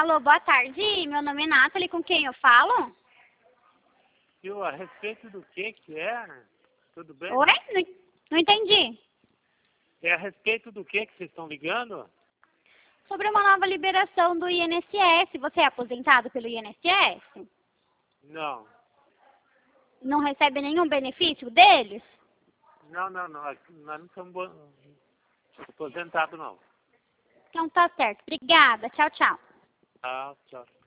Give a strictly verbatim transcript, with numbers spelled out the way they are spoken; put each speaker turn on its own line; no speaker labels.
Alô, boa tarde. Meu nome é Nathalie, com quem eu falo?
Eu, a respeito do que que é? Tudo bem?
Oi? Não, não entendi.
É a respeito do que que vocês estão ligando?
Sobre uma nova liberação do I N S S. Você é aposentado pelo I N S S?
Não.
Não recebe nenhum benefício deles?
Não, não, não. Nós não somos bo- aposentados, não.
Então tá certo. Obrigada. Tchau, tchau.
Ah, tchau.